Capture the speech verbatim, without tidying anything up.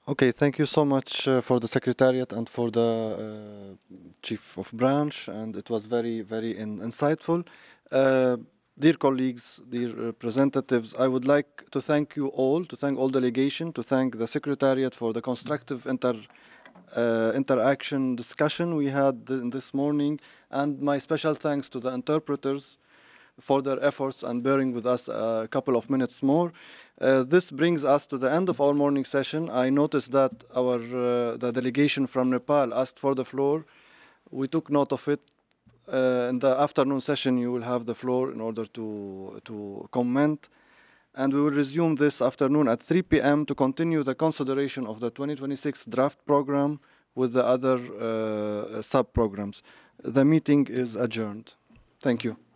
Okay, thank you so much uh, for the Secretariat and for the uh, Chief of Branch, and it was very, very in insightful. Uh, dear colleagues, dear representatives, I would like to thank you all, to thank all delegation, to thank the Secretariat for the constructive inter uh, interaction discussion we had th this morning, and my special thanks to the interpreters for their efforts and bearing with us a couple of minutes more. Uh, this brings us to the end of our morning session. I noticed that our uh, the delegation from Nepal asked for the floor. We took note of it. Uh, in the afternoon session, you will have the floor in order to, to comment. And we will resume this afternoon at three p m to continue the consideration of the twenty twenty-six draft program with the other uh, sub-programs. The meeting is adjourned. Thank you.